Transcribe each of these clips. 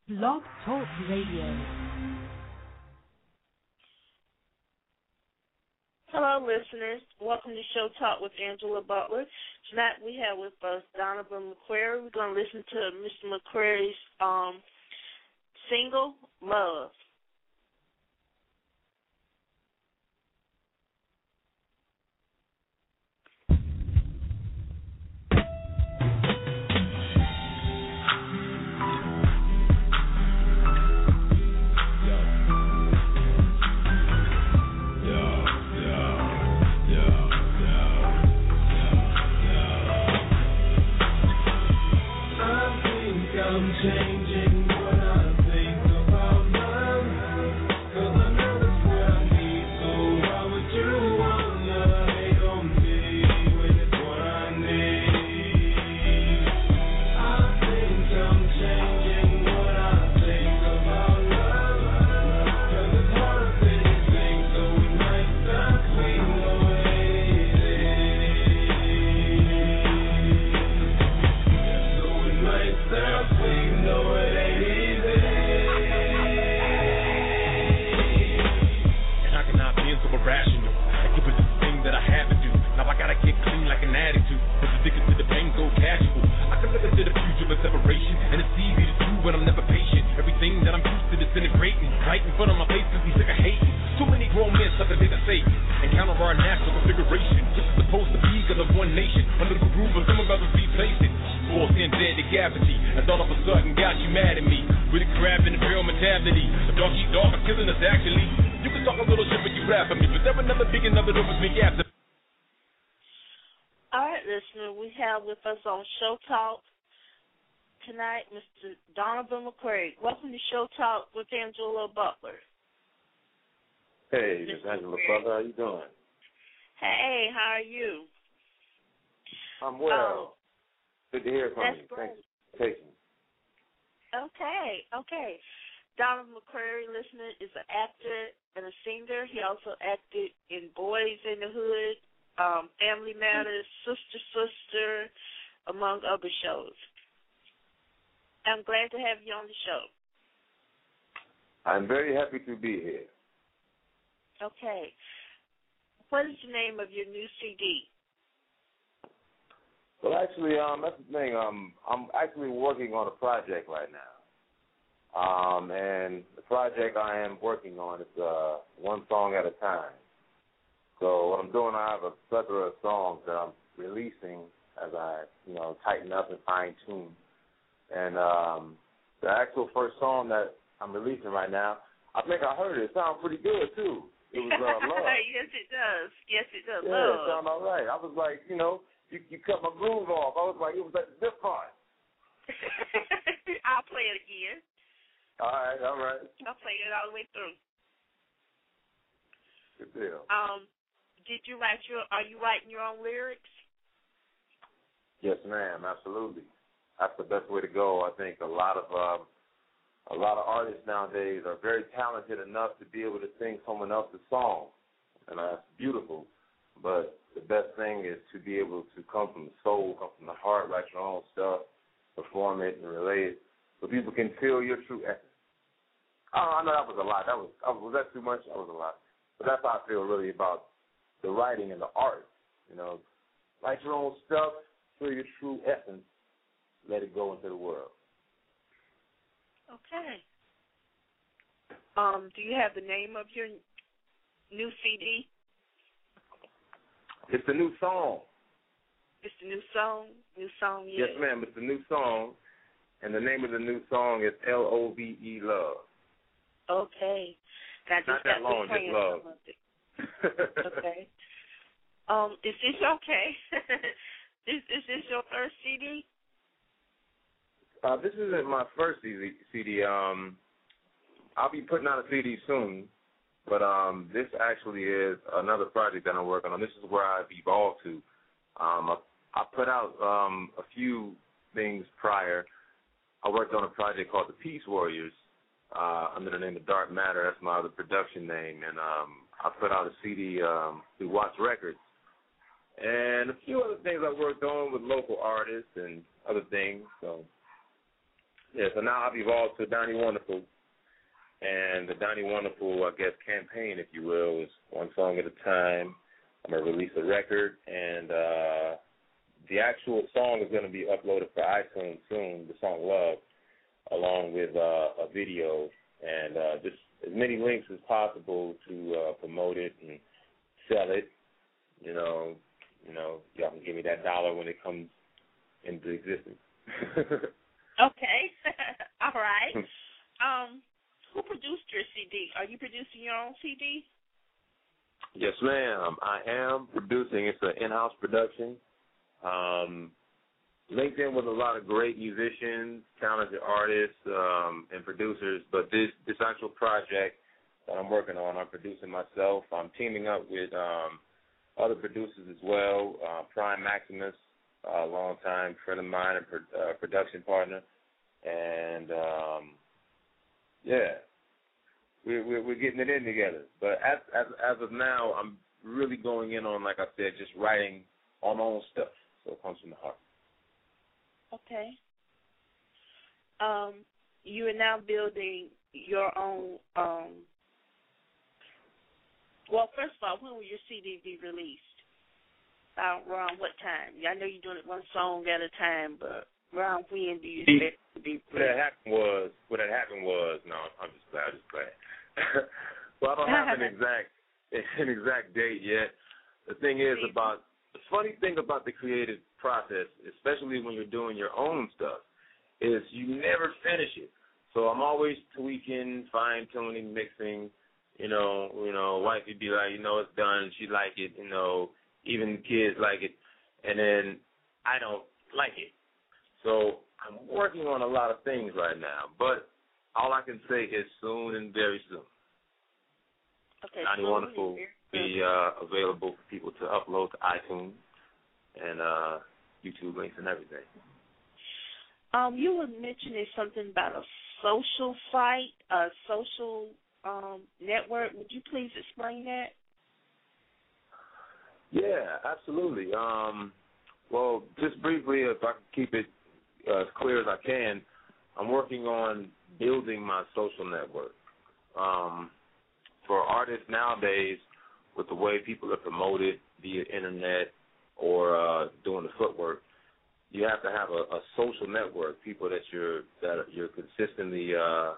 Blog Talk Radio. Hello, listeners. Welcome to Show Talk with Angela Butler. Tonight we have with us Donovan McCrary. We're going to listen to Mr. McCrary's single, Love. Changing what I think about love, 'cause I know it's what I need. So why would you wanna hate on me when it's what I need? I think I'm changing what I think about love, 'cause it's hard to say things so it might sound sweet the way it is. So it might sound sweet. No, it ain't easy. And I cannot be so irrational. I keep it the thing that I have to do. Now I gotta get clean like an attitude. But addicted to the pain, so casual. I can look into the future with separation. And it's easy to do when I'm never patient. Everything that I'm used to disintegrating. Right in front of my face cause he's sick of hating. Too many grown men stuff that they say. And counter our natural configuration. This is supposed to be because of one nation. Under the groove of some brothers replace it. Forced in dead to gravity. And all of a sudden got you mad at me. With a crab and a real mentality. The dog eat dog are killing us actually. You can talk a little shit but you rap at me. But there will never be another that was me after. All right, listener, we have with us on Show Talk tonight Mr. Donovan McCrary. Welcome to Show Talk with Angela Butler. Hey, Miss Angela Butler, how you doing? Hey, how are you? I'm well. Good to hear from that's you. Great. Thanks for taking me. Okay. Donovan McCrary, listener, is an actor and a singer. He also acted in Boys in the Hood, Family Matters, Sister, among other shows. I'm glad to have you on the show. I'm very happy to be here. Okay. What is the name of your new CD? Well, actually, that's the thing. I'm actually working on a project right now. And the project I am working on is one song at a time. So what I'm doing, I have a plethora of songs that I'm releasing as I, tighten up and fine tune. And the actual first song that I'm releasing right now, I think I heard it. It sounds pretty good too. It was Love. Yes, it does. Yeah, Love. It sounded all right. I was like, you cut my groove off. I was like, it was at the zip part. I'll play it again. All right. I'll play it all the way through. Good deal. Are you writing your own lyrics? Yes, ma'am. Absolutely. That's the best way to go. I think a lot of artists nowadays are very talented enough to be able to sing someone else's song, and that's beautiful. But the best thing is to be able to come from the soul, come from the heart, write your own stuff, perform it, and relay it, so people can feel your true essence. I know that was a lot. Was that too much? That was a lot. But that's how I feel really about the writing and the art. Write your own stuff, feel your true essence, let it go into the world. Okay. Do you have the name of your new CD? It's a new song. It's the new song? New song, yes. Yes, ma'am. It's a new song, and the name of the new song is L-O-V-E, Love. Okay. Not that long, just love. Okay. Is this okay? Is this your first CD? This isn't my first CD. I'll be putting out a CD soon, but this actually is another project that I'm working on. This is where I've evolved to. I put out a few things prior. I worked on a project called The Peace Warriors under the name of Dark Matter. That's my other production name. And I put out a CD through Watts Records. And a few other things I worked on with local artists and other things. So Yeah, so now I've evolved to Donnie Wonderful. And the Donnie Wonderful, I guess, campaign, if you will, is one song at a time. I'm going to release a record, and the actual song is going to be uploaded for iTunes soon, the song Love, along with a video, and just as many links as possible to promote it and sell it. You know, y'all can give me that dollar when it comes into existence. Okay. All right. Who produced your CD? Are you producing your own CD? Yes, ma'am. I am producing. It's an in-house production. Linked in with a lot of great musicians, talented artists, and producers. But this actual project that I'm working on, I'm producing myself. I'm teaming up with other producers as well. Prime Maximus, a longtime friend of mine and production partner. And, yeah, we're getting it in together. But as of now, I'm really going in on, like I said, just writing on my own stuff. So it comes from the heart. Okay. You are now building your own. Well, first of all, when will your CD be released? Around what time? I know you're doing it one song at a time, but around when do you expect it to be released? What had happened was, no, I'm just playing. Well, I don't have an exact date yet. The thing is the funny thing about the creative process, especially when you're doing your own stuff, is you never finish it. So I'm always tweaking, fine-tuning, mixing. You know, wife would be like, it's done. She like it. Even the kids like it. And then I don't like it. So I'm working on a lot of things right now. But all I can say is soon and very soon. Okay. Donnie Wonderful will be available for people to upload to iTunes and YouTube links and everything. You were mentioning something about a social site, a social network. Would you please explain that? Yeah, absolutely. Well, just briefly, if I can keep it as clear as I can, I'm working on building my social network. For artists nowadays, with the way people are promoted via internet or doing the footwork, you have to have a social network, people that you're consistently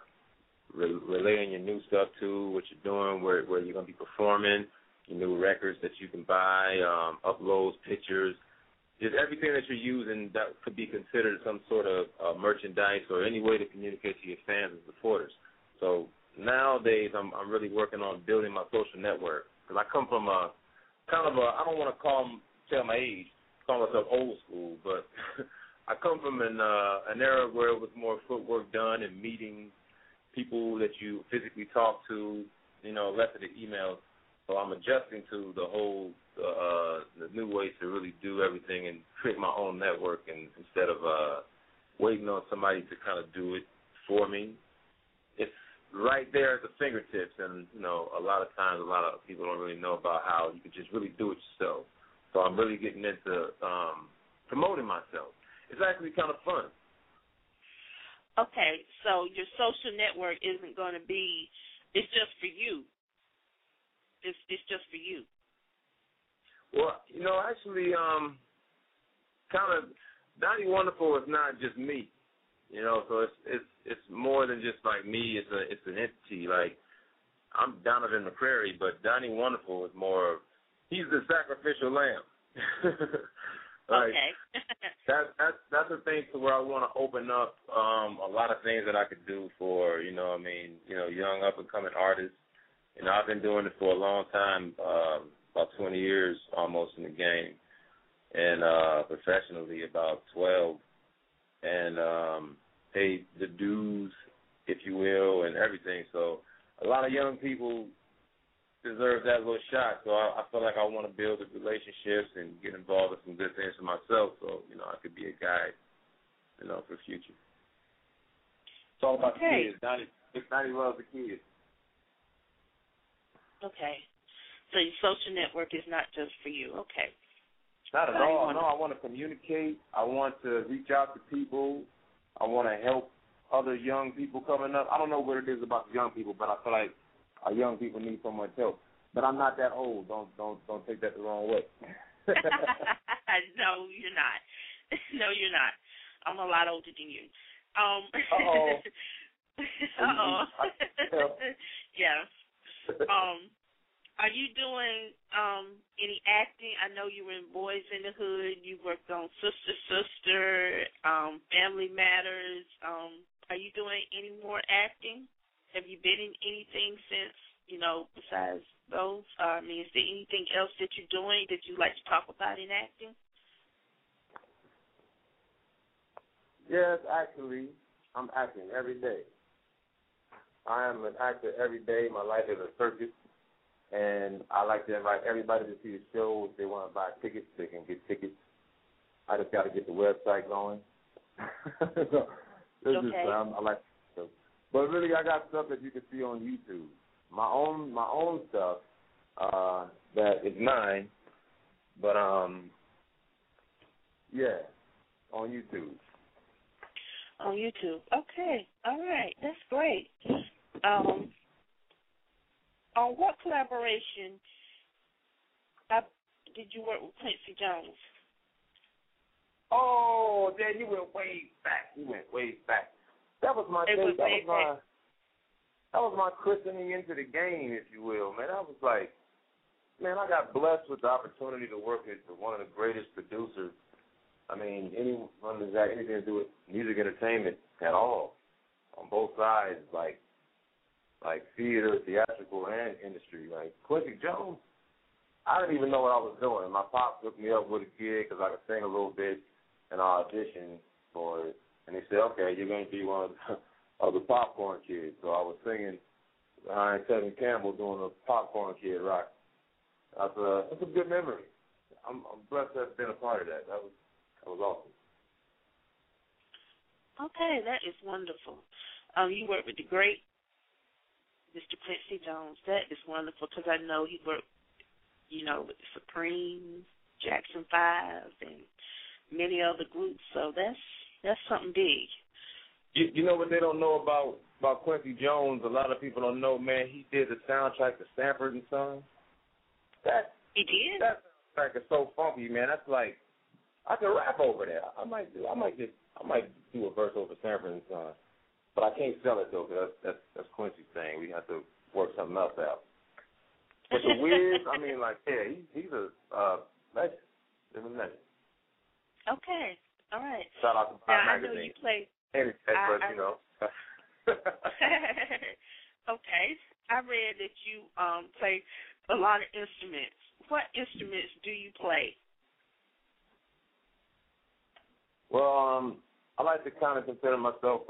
relaying your new stuff to, what you're doing, where you're going to be performing, your new records that you can buy, uploads, pictures, just everything that you're using that could be considered some sort of merchandise or any way to communicate to your fans and supporters. So nowadays, I'm really working on building my social network because I come from a kind of I don't want to tell my age, call myself old school, but I come from an era where it was more footwork done and meeting people that you physically talk to, less of the emails. So I'm adjusting to the whole the new ways to really do everything and create my own network, and instead of waiting on somebody to kind of do it for me. It's right there at the fingertips, and a lot of times, a lot of people don't really know about how you can just really do it yourself. So I'm really getting into promoting myself. It's actually kind of fun. Okay, so your social network isn't going to be. It's just for you. It's just for you. Well, actually, kind of Donnie Wonderful is not just me. So it's more than just like me. It's an entity. Like I'm Donovan McCrary, but Donnie Wonderful is more. He's the sacrificial lamb. Like, okay. that's the thing to where I want to open up a lot of things that I could do for young up and coming artists. I've been doing it for a long time, about 20 years almost in the game, and professionally about 12. And paid the dues, if you will, and everything. So a lot of young people deserve that little shot. So I feel like I want to build relationships and get involved with some good things for myself. So I could be a guide, for the future. It's all about the kids. Donnie loves the kids. Okay. So your social network is not just for you. Okay. Not at all. No, I want to communicate. I want to reach out to people. I want to help other young people coming up. I don't know what it is about the young people, but I feel like our young people need so much help. But I'm not that old. Don't take that the wrong way. No, you're not. No, you're not. I'm a lot older than you. Uh-oh. Uh-oh. Yeah. Are you doing any acting? I know you were in Boys in the Hood. You worked on Sister, Family Matters. Are you doing any more acting? Have you been in anything since, besides those? Is there anything else that you're doing that you'd like to talk about in acting? Yes, actually, I'm acting every day. I am an actor every day. My life is a circus. And I like to invite everybody to see the show. If they want to buy tickets, they can get tickets. I just got to get the website going. I like to. But really, I got stuff that you can see on YouTube. My own stuff that is mine. But yeah, on YouTube. On YouTube. Okay. All right. That's great. On what collaboration did you work with Quincy Jones? Oh, Dan, you went way back. That was my thing. That was my christening into the game, if you will, man. I was like, man, I got blessed with the opportunity to work with one of the greatest producers. I mean, anyone that's got anything to do with music entertainment at all, on both sides, like theater, theatrical, and industry. Like Quincy Jones, I didn't even know what I was doing. My pop hooked me up with a gig because I could sing a little bit, and I auditioned for it. And he said, okay, you're going to be one of the Popcorn Kids. So I was singing behind Tevin Campbell doing a Popcorn Kid rock. That's a good memory. I'm blessed to have been a part of that. That was awesome. Okay, that is wonderful. You worked with the great Mr. Quincy Jones. That is wonderful because I know he worked, with the Supremes, Jackson 5, and many other groups. So that's something big. You know what they don't know about Quincy Jones? A lot of people don't know, man. He did the soundtrack to Sanford and Son. He did? That soundtrack is so funky, man. That's like I could rap over that. I might do a verse over Sanford and Son. But I can't sell it, though, because that's Quincy's thing. We have to work something else out. But the Wiz, he's a legend. He's a legend. Okay. All right. Shout out to Now, Magazine. I know you play. Okay. I read that you play a lot of instruments. What instruments do you play? Well, I like to kind of consider myself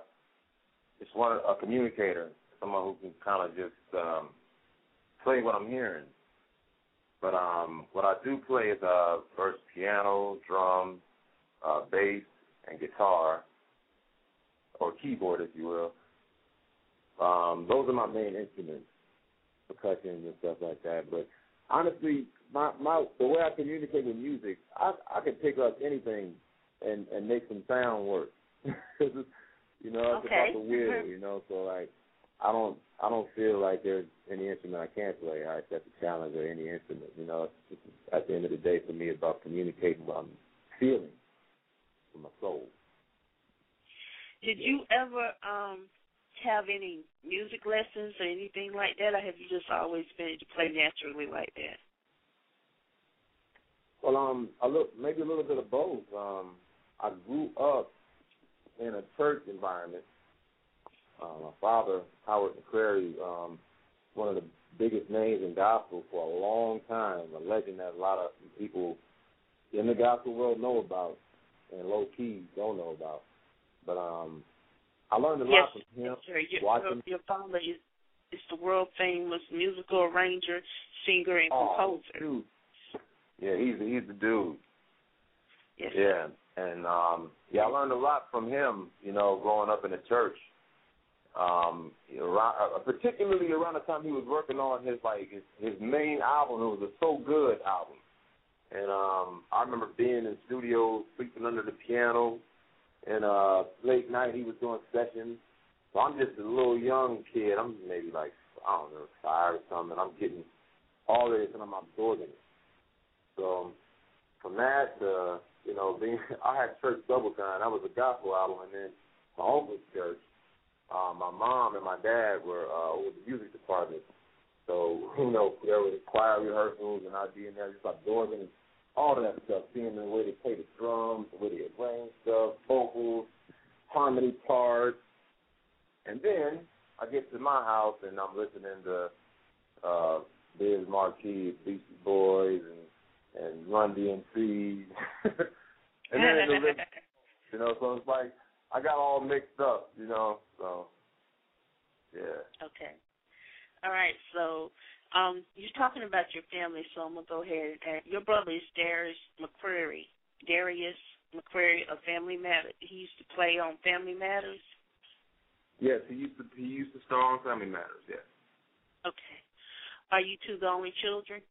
a communicator, someone who can kind of just play what I'm hearing. But what I do play is first piano, drums, bass, and guitar, or keyboard, if you will. Those are my main instruments, percussion and stuff like that. But honestly, the way I communicate with music, I can pick up anything and make some sound work. It's about the will, so like I don't feel like there's any instrument I can't play. I accept the challenge of any instrument. It's at the end of the day, for me, it's about communicating what I'm feeling from my soul. Did you ever have any music lessons or anything like that, or have you just always been to play naturally like that? Well, maybe a little bit of both. I grew up in a church environment. My father, Howard McCrary, one of the biggest names in gospel for a long time, a legend that a lot of people in the gospel world know about and low-key don't know about. But I learned a lot from him. Your father is the world-famous musical arranger, singer, and composer. Dude. Yeah, he's the dude. Yes. Yeah. And, I learned a lot from him, growing up in the church. Particularly around the time he was working on his main album. It was a So Good album. And I remember being in studio, sleeping under the piano, And late night he was doing sessions. So I'm just a little young kid. I'm maybe like, I don't know, 5 or something. And I'm getting all of this and I'm absorbing it. So from that, I had church double time. That was a gospel album. And then my uncle's church, my mom and my dad were with the music department. So, there were the choir rehearsals and I'd be in there just absorbing all of that stuff, seeing the way they play the drums, the way they arrange stuff, vocals, harmony parts. And then I get to my house and I'm listening to Biz Marquis, Beastie Boys, and Run DMC. And then so it's like I got all mixed up, so yeah. Okay. All right, so you're talking about your family, so I'm going to go ahead and your brother is Darius McCrary of Family Matters. He used to play on Family Matters? Yes, he used to star on Family Matters, yes. Okay. Are you two the only children?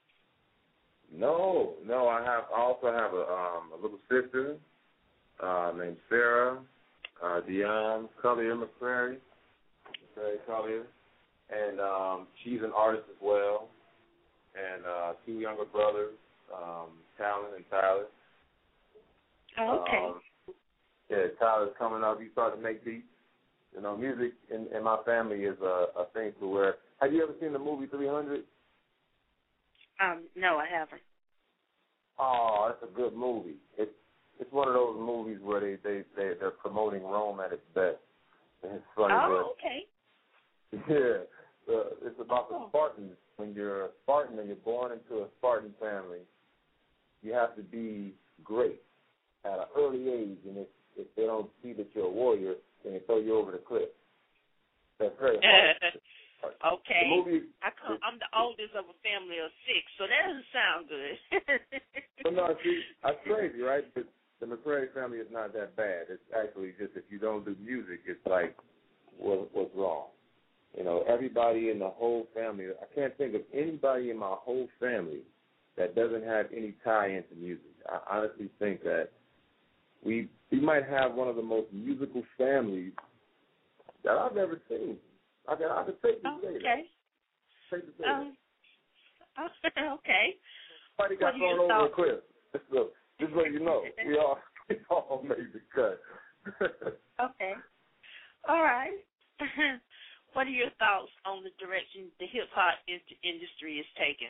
No, I also have a little sister named Sarah, Dion McCrary Collier, and she's an artist as well, and 2 younger brothers, Talon and Tyler. Oh, okay. Yeah, Tyler's coming up. He started to make beats. Music in my family is a thing to where. Have you ever seen the movie 300? No, I haven't. Oh, it's a good movie. It's one of those movies where they're promoting Rome at its best. And it's funny. Oh, okay. Yeah, it's about the Spartans. When you're a Spartan and you're born into a Spartan family, you have to be great at an early age, and if they don't see that you're a warrior, then they throw you over the cliff. That's very hard. Okay. The movie, I'm the oldest of a family of 6, so that doesn't sound good. But no, see, that's crazy, right? But the McCrary family is not that bad. It's actually just if you don't do music, it's like, what's wrong? Everybody in the whole family, I can't think of anybody in my whole family that doesn't have any tie into music. I honestly think that we might have one of the most musical families that I've ever seen. I could take this say okay. that. Take the say okay. Somebody got thrown over a cliff. This way you know. We all made the cut. Okay. All right. What are your thoughts on the direction the hip-hop industry is taking?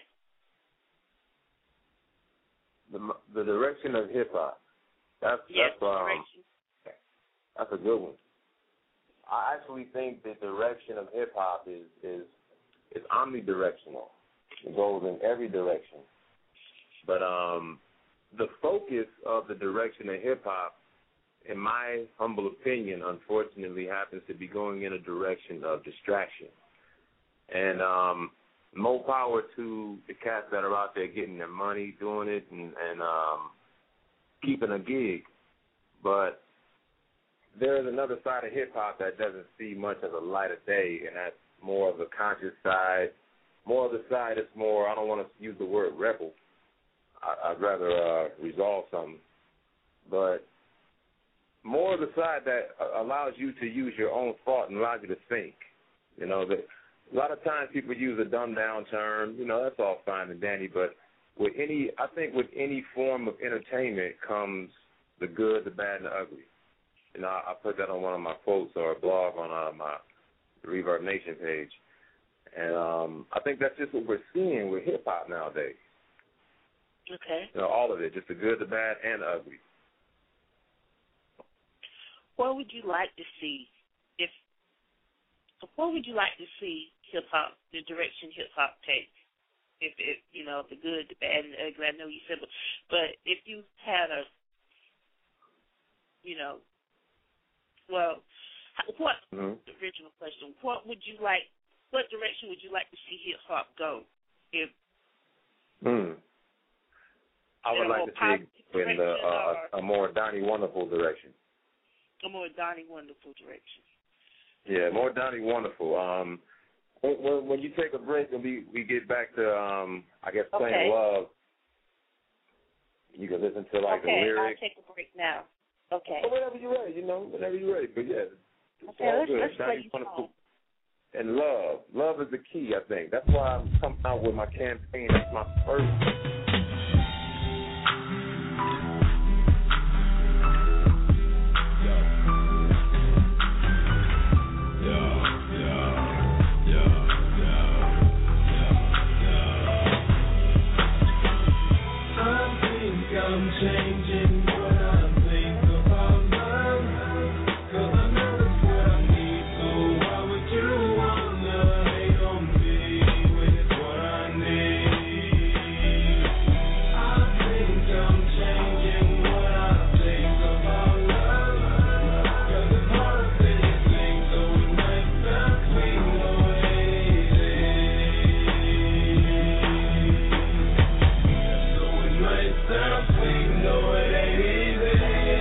The direction of hip-hop. That's a good one. I actually think the direction of hip-hop is omnidirectional. It goes in every direction. But the focus of the direction of hip-hop, in my humble opinion, unfortunately, happens to be going in a direction of distraction. And more power to the cats that are out there getting their money, doing it, and keeping a gig. But there is another side of hip-hop that doesn't see much of the light of day, and that's more of the conscious side. More of the side is more, I don't want to use the word rebel. I'd rather resolve something. But more of the side that allows you to use your own thought and allows you to think. A lot of times people use a dumbed-down term. That's all fine and dandy. But I think with any form of entertainment comes the good, the bad, and the ugly. I put that on one of my quotes or a blog on my Reverb Nation page. And I think that's just what we're seeing with hip-hop nowadays. Okay. All of it, just the good, the bad, and the ugly. What would you like to see hip-hop, the direction hip-hop take? If the good, the bad, and the ugly, I know you said, but if you had what, the original question, what direction would you like to see hip-hop go? I would like to see in a more Donnie Wonderful direction. A more Donnie Wonderful direction. Yeah, more Donnie Wonderful. When you take a break and we get back to, Playing Love, you can listen to the lyrics. Okay, I'll take a break now. Okay. Or whenever you're ready, whenever you're ready. But yeah, it's Okay, all good. let's play Johnny your song. And love is the key, I think. That's why I'm coming out with my campaign. That's my first. I'm changing what I think about love, 'cause I know it's what I need. So why would you wanna hate on me when it's what I need? I think I'm changing what I think about love, 'cause it's harder than you think, so it might sound sweet the way so it might sound sweet, no it ain't easy.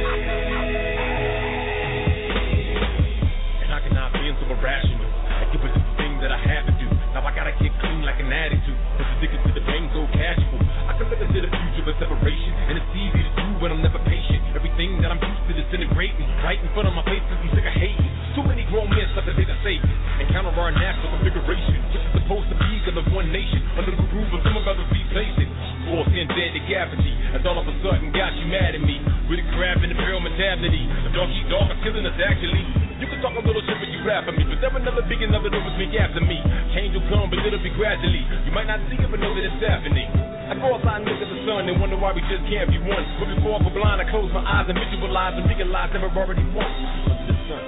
And I cannot be so irrational. Like it was the thing that I had to do. Now I gotta get clean like an attitude. But the ticket to the pain so casual. I can look into the future of separation, and it's easy to do when I'm never patient. Everything that I'm used to disintegrating right in front of my face, I'm sick of hating. Too many grown men stuff that they just say and counter our natural configuration, which is supposed to be because of one nation under the roof of some of others replacing. Forced in dead decapity, and all of a sudden got you mad at me with a crab and imperial mentality. The dog eat dog are killing us actually. You can talk a little shit when you rap at me, but there another big enough that overspeak after me. Change will come, but it'll be gradually. You might not see it, but know that it's happening. I go outside and look at the sun and wonder why we just can't be one. But before I go blind, I close my eyes and visualize and realize that we're already one. Under the sun.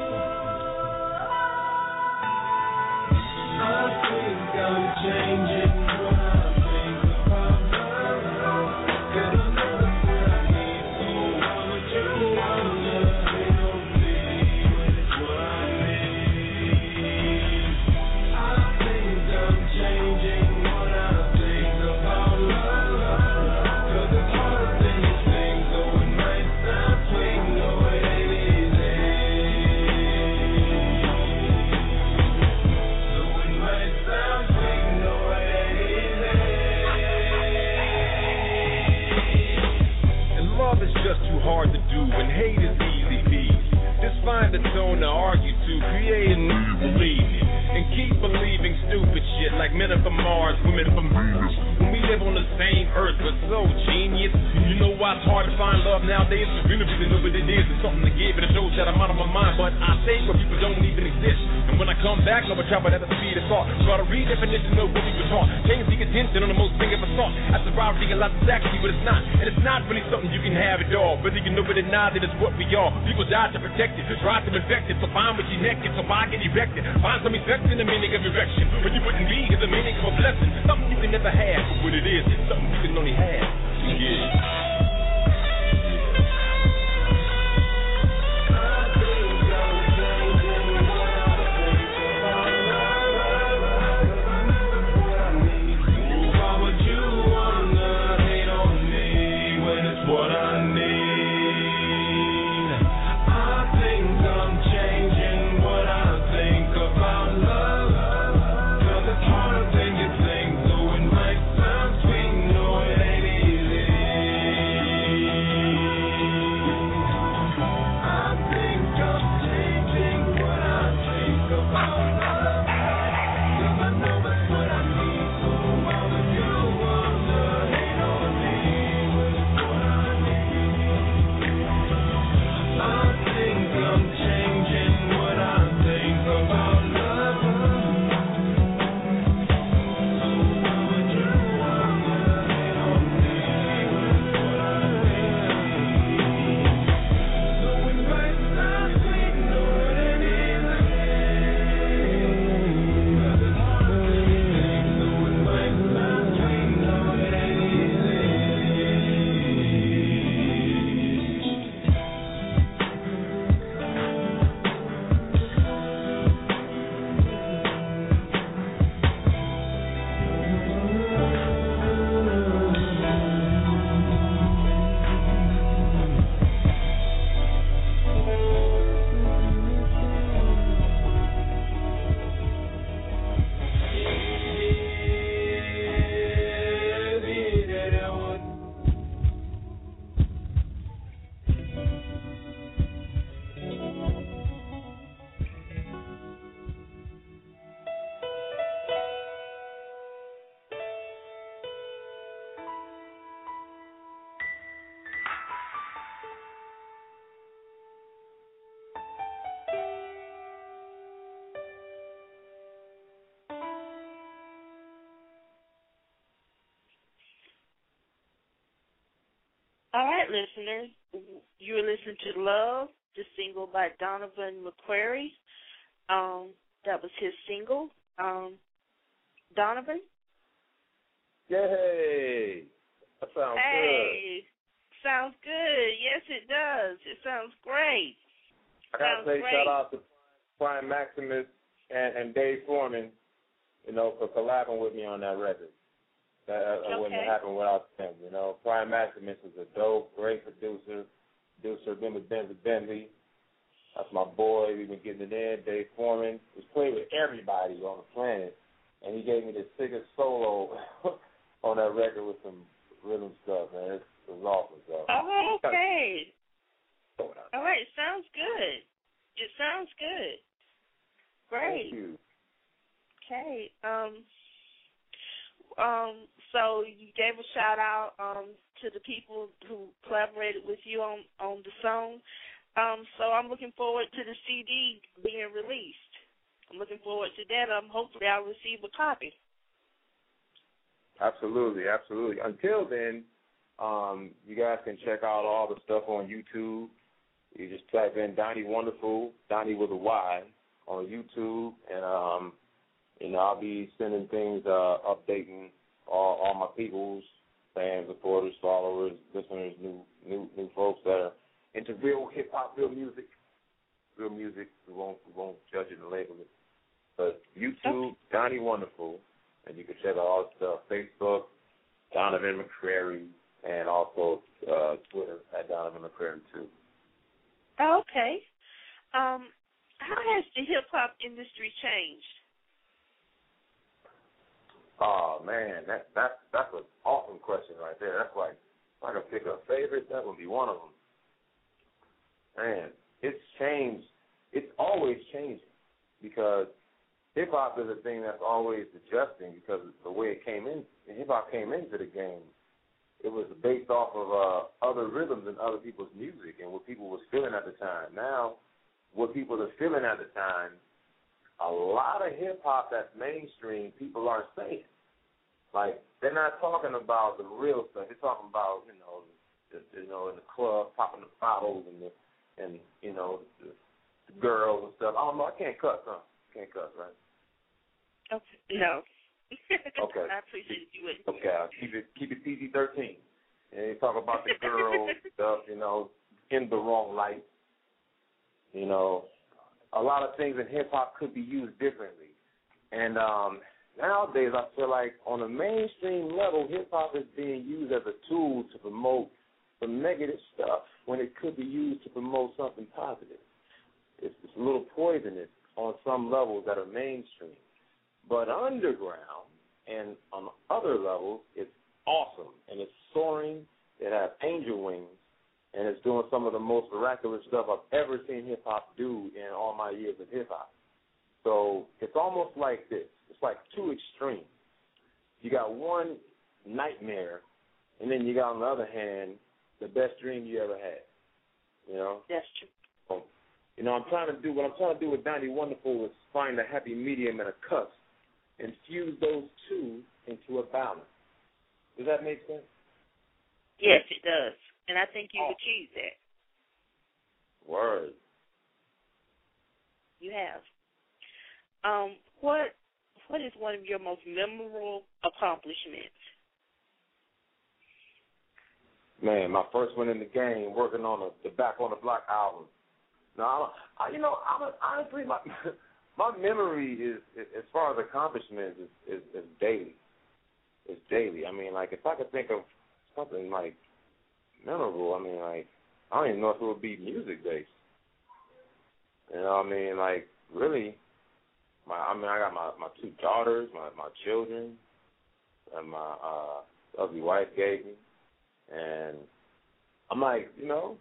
I think I'm changing what I think about love, 'cause I know it's what I need. So why would you wanna hate on me when it's what I need? I think I'm changing what I think about love, 'cause it's harder than you think, so it might sound sweet, no it ain't easy. So it might sound sweet, no it ain't easy. And love is just too hard to do, and hate is easy peasy. Just find a tone to argue to, create a new believing, and keep believing stupid shit like men are from Mars, women from Venus. When we live on the same earth, but so genius. You know why it's hard to find love nowadays? Because we don't really know what it is. It's something to give, and it shows that I'm out of my mind. But I say where people don't even exist. And when I come back, I'll travel at the speed of thought. Try to redefinition of what we were taught. Change the attention on the most thing ever thought. That's the I realize it's actually what it's not. And it's not really something you can have at all. Whether you know it or not, it is what we are. People die to protect it, try to infect it. So find what you naked, so why get erected? Find some effect in the meaning of erection. What you wouldn't be is the meaning of a blessing. Something you can never have, but what it is, something you can only have. Yeah. Harder than you think, so it might sound sweet, no it ain't easy. listeners, you are listening to Love, the single by Donovan McCrary. That was his single. Donovan? Yay! That sounds good. Hey, sounds good. Yes, it does. It sounds great. I gotta say great. shout out to Brian Maximus and Dave Foreman, for collabing with me on that record. That wouldn't have happened without them. Brian Maximus is a dope, great producer. Been with Bentley. That's my boy. We've been getting it in. Dave Foreman. He's played with everybody on the planet, and he gave me the sickest solo on that record with some rhythm stuff, man. It was awesome. So. Oh, okay. All right. Sounds good. It sounds good. Great. Thank you. Okay. So you gave a shout out to the people who collaborated with you on the song. So I'm looking forward to the CD being released. I'm looking forward to that. Hopefully I'll receive a copy. Absolutely. Until then, you guys can check out all the stuff on YouTube. You just type in Donnie Wonderful, Donnie with a Y, on YouTube, and I'll be sending things, updating all my peoples, fans, supporters, followers, listeners, new folks that are into real hip hop, real music. We won't judge it and label it. But YouTube, Donnie Wonderful, and you can check out all the stuff. Facebook, Donovan McCrary, and also Twitter at Donovan McCrary too. Okay. How has the hip hop industry changed? Oh man, that's an awesome question right there. That's like, if I could pick a favorite, that would be one of them. Man, it's changed. It's always changing because hip hop is a thing that's always adjusting because of the way it came in. Hip hop came into the game. It was based off of other rhythms and other people's music and what people was feeling at the time. Now, what people are feeling at the time, a lot of hip-hop that's mainstream, people aren't saying. Like, they're not talking about the real stuff. They're talking about, in the club, popping the bottles and the girls and stuff. I don't know. I can't cuss, huh? Can't cuss, right? Okay. No. Okay. I appreciate you wouldn't. Okay. I'll keep it PG-13. And they talk about the girls stuff, in the wrong light. A lot of things in hip-hop could be used differently. And nowadays I feel like on a mainstream level, hip-hop is being used as a tool to promote some negative stuff when it could be used to promote something positive. It's a little poisonous on some levels that are mainstream. But underground and on other levels, it's awesome. And it's soaring. It has angel wings. And it's doing some of the most miraculous stuff I've ever seen hip-hop do in all my years of hip-hop. So it's almost like this. It's like two extremes. You got one nightmare, and then you got, on the other hand, the best dream you ever had. That's true. So, what I'm trying to do with Donnie Wonderful is find a happy medium and a cusp and fuse those two into a balance. Does that make sense? Yes, it does. And I think you've achieved that. Word. You have. What is one of your most memorable accomplishments? Man, my first one in the game, working on the Back on the Block album. Now, honestly, my memory is, as far as accomplishments, is daily. It's daily. I mean, like, if I could think of something like memorable, I mean, like, I don't even know if it would be music based. Like, really, I got my two daughters, my children, and my ugly wife gave me, and I'm like,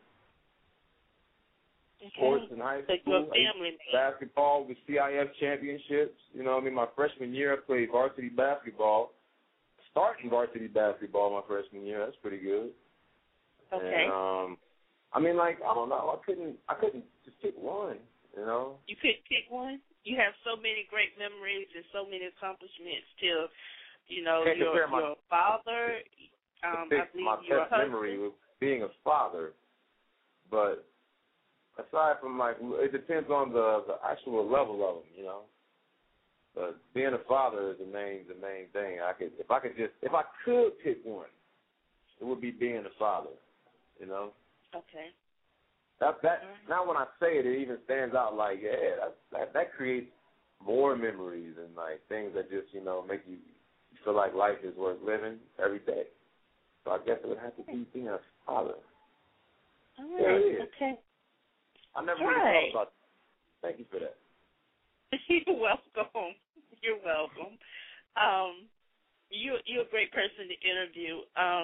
sports in high school, basketball with CIF championships. My freshman year I played varsity basketball, starting varsity basketball my freshman year. That's pretty good. Okay. And, I don't know. I couldn't just pick one, You couldn't pick one? You have so many great memories and so many accomplishments till, your father, I believe my your best husband. memory being a father, but aside from like, it depends on the actual level of them, you know. But being a father is the main thing. If I could pick one, it would be being a father, you know. Okay. That now when I say it, it even stands out like, yeah, that creates more memories and like things that just, you know, make you feel like life is worth living every day. So I guess it would have to be being a father. All right. Okay. I never really thought about that. Thank you for that. You're welcome. You're welcome. You're a great person to interview.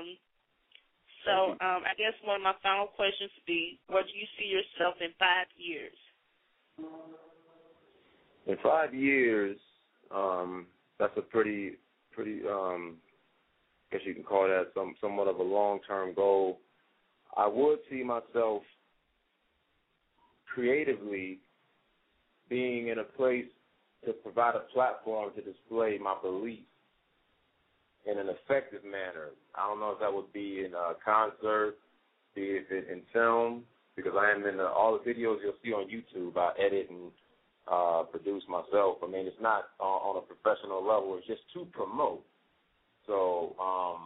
So I guess one of my final questions would be, where do you see yourself in 5 years? In 5 years, that's a pretty I guess you can call that somewhat of a long-term goal. I would see myself creatively being in a place to provide a platform to display my beliefs in an effective manner. I don't know if that would be in a concert, be it in film, because I am in all the videos you'll see on YouTube. I edit and produce myself. I mean, it's not on a professional level. It's just to promote. So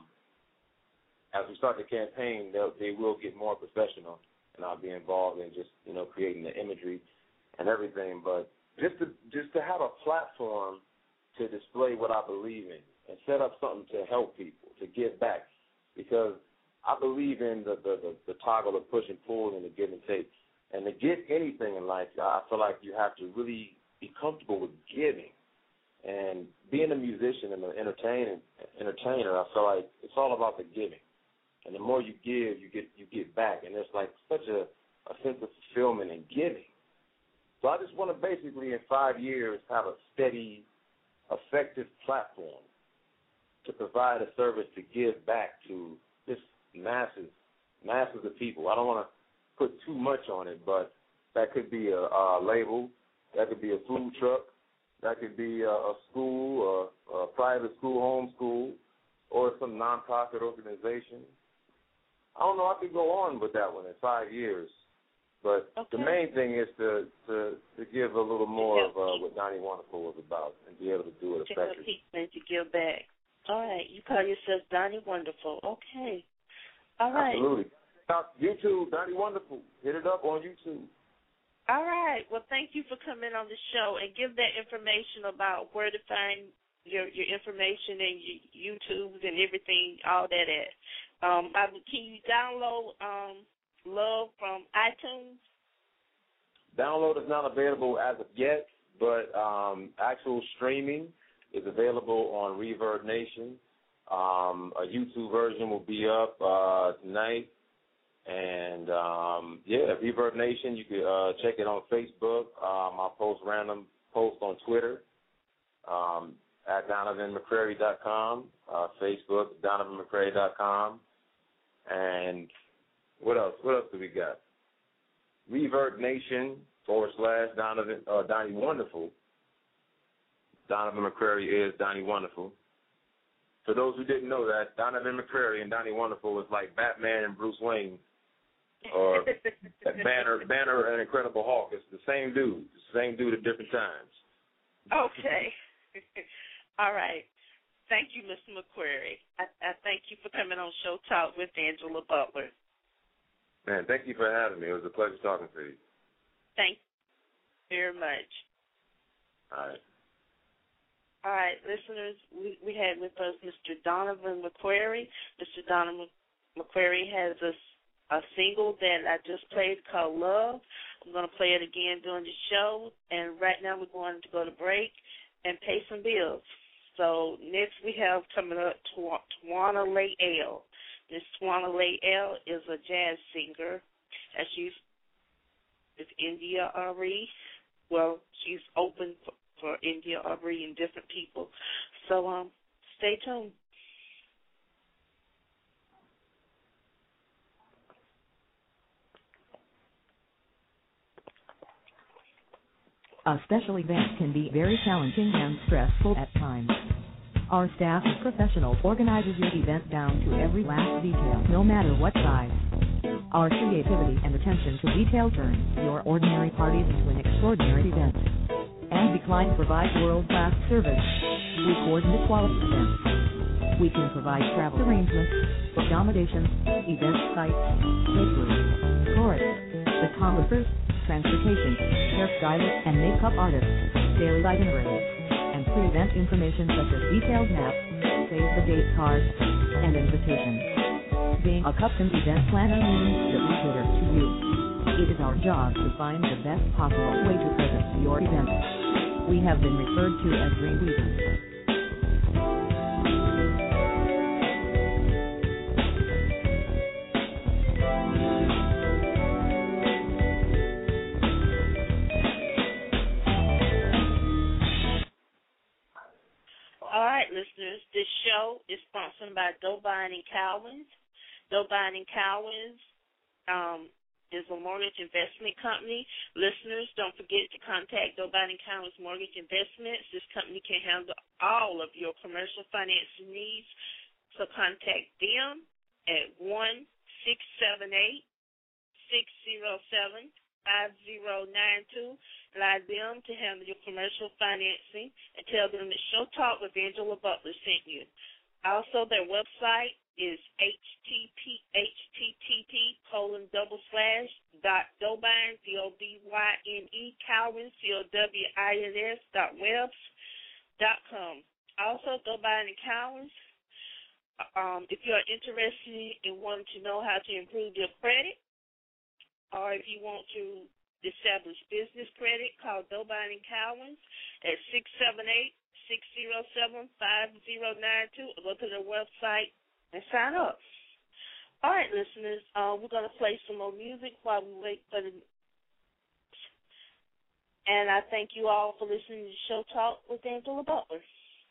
as we start the campaign, they will get more professional, and I'll be involved in just, you know, creating the imagery and everything. But just to have a platform to display what I believe in and set up something to help people, to give back, because I believe in the toggle of push and pull and the give and take. And to get anything in life, I feel like you have to really be comfortable with giving. And being a musician and an entertainer, I feel like it's all about the giving. And the more you give, you get back. And there's like such a sense of fulfillment in giving. So I just want to basically in 5 years have a steady, effective platform to provide a service to give back to just masses of people. I don't want to put too much on it, but that could be a label, that could be a food truck, that could be a school, a private school, home school, or some nonprofit organization. I don't know. I could go on with that one in 5 years, but the main thing is to give a little more of what Donnie Wonderful was about and be able to do it effectively. And to give back. All right. You call yourself Donnie Wonderful. Okay. All right. Absolutely. YouTube, Donnie Wonderful. Hit it up on YouTube. All right. Well, thank you for coming on the show and give that information about where to find your information and your YouTubes and everything, all that at. Can you download Love from iTunes? Download is not available as of yet, but actual streaming is available on Reverb Nation. A YouTube version will be up tonight. And, Reverb Nation, you can check it on Facebook. I'll post random posts on Twitter at DonovanMcCrary.com, Facebook, DonovanMcCrary.com. And what else? What else do we got? Reverb Nation / Donnie Wonderful. Donovan McCrary is Donnie Wonderful. For those who didn't know that, Donovan McCrary and Donnie Wonderful is like Batman and Bruce Wayne, or Banner and Incredible Hulk. It's the same dude at different times. Okay. All right. Thank you, Mr. McCrary. I thank you for coming on Show Talk with Angela Butler. Man, thank you for having me. It was a pleasure talking to you. Thank you very much. All right. All right, listeners, we had with us Mr. Donovan McCrary. Mr. Donovan McCrary has a single that I just played called Love. I'm going to play it again during the show, and right now we're going to go to break and pay some bills. So next we have coming up Tawana Lael. Miss Tawana Lael is a jazz singer, and she's with India Ari. Well, she's open for India Aubrey and different people. So stay tuned. A special event can be very challenging and stressful at times. Our staff of professionals organizes your event down to every last detail, no matter what size. Our creativity and attention to detail turn your ordinary parties into an extraordinary event. And Decline provides world-class service. We coordinate quality events. We can provide travel arrangements, accommodations, event sites, caterers, florists, photographers, transportation, hairstylists and makeup artists, daily itineraries, and pre-event information such as detailed maps, save-the-date cards, and invitations. Being a custom event planner means that we cater to you. It is our job to find the best possible way to present your event. We have been referred to as Dreamweavers. All right, listeners, this show is sponsored by Dobine & Cowens. Dobine & Cowens is a mortgage investment company. Listeners, don't forget to contact Dobine & Cowens Mortgage Investments. This company can handle all of your commercial financing needs, so contact them at 1-678-607-5092. Allow them to handle your commercial financing and tell them that Show Talk with Angela Butler sent you. Also, their website is http://.dobine, DOBYNE, Cowens, COWINS.webs.com. Also, Dobine & Cowens, if you are interested in wanting to know how to improve your credit, or if you want to establish business credit, call Dobine & Cowens at 678-607-5092, or go to their website and sign up. All right, listeners, we're going to play some more music while we wait for the... And I thank you all for listening to Show Talk with Angela Butler.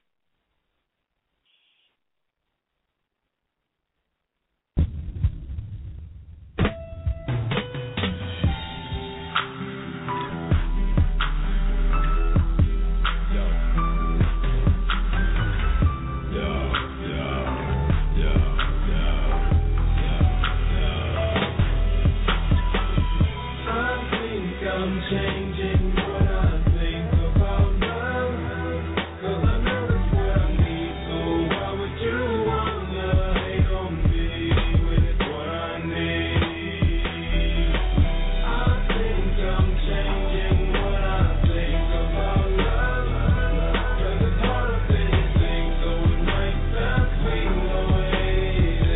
Changing what I think about love, 'cause I know it's what I need. So why would you wanna hate on me when it's what I need? I think I'm changing what I think about love, 'cause it's harder than you think. So it might sound sweet the way it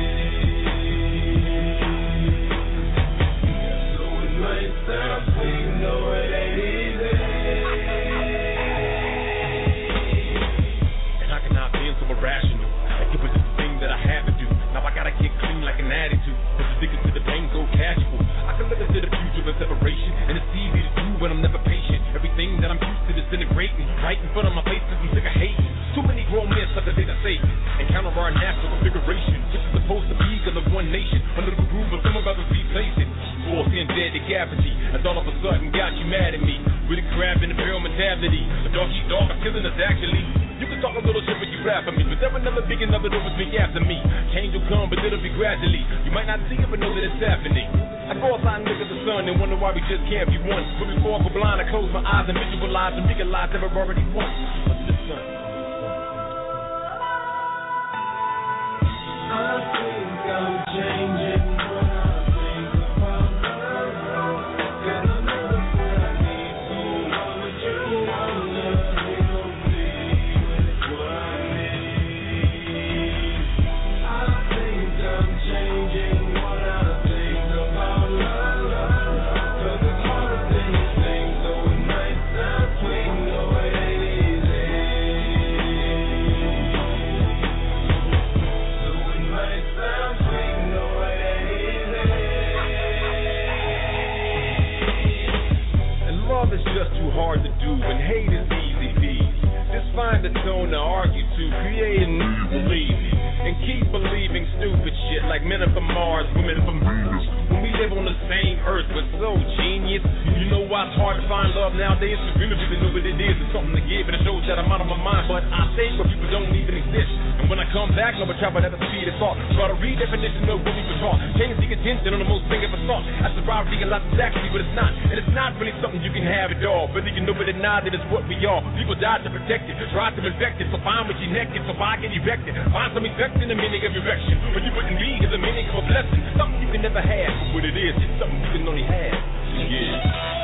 is. So it might sound sweet. No, it ain't easy. And I cannot be so irrational. Like it was just a thing that I had to do. Now I gotta get clean like an attitude. But sticking to the pain, go casual. I can look into the future of separation, and it's easy to do when I'm never patient. Everything that I'm used to disintegrating right in front of my face because I'm sick of hating. Too many grown men suck the day that Satan and counter our natural configuration, which is supposed to be because of one nation. Under the groove of some about to replace it. Forced in dead to cavity, and all of a sudden got you mad at me. With a crab and imperial mentality. A dog eat dog, I'm killing us actually. You can talk a little shit but you rap for me. But there will never be another that will speak after me. Change will come, but it'll be gradually. You might not see it, but know that it's happening. I go outside and look at the sun and wonder why we just can't be one. But before I go blind, I close my eyes and visualize and realize that I've already won. What's this son? I think I'm changing what I think about love, 'cause I know it's what I need. So why would you wanna hate on me when it's what I need? I think I'm changing what I think about love, 'cause it's harder than you think. So it might sound sweet, no, it ain't easy. So it might sound sweet, no, it ain't easy. And love is just too hard to do, and hate is easy peasy. Just find a tone to argue to, create and believe me. And keep believing stupid shit like men are from Mars, women are from Venus. When we live on the same earth, we're so genius. You know why it's hard to find love nowadays? Because really people know what it is. It's something to give, and it shows that I'm out of my mind. But I stay where people don't even exist. And when I come back, no, I try but never see need a thought. Try to redefinition of what we were taught. Change the attention on the most thing ever thought. That's the robbery and lots exactly, but it's not. And it's not really something you can have at all. Whether you know it or not, it is what we are. People died to protect it, tried to infect it. So find what you naked, so I get erected. Find some effect in the meaning of erection. What you wouldn't be is the meaning of a blessing. Something you can never have, but what it is, it's something you can only have. Yeah.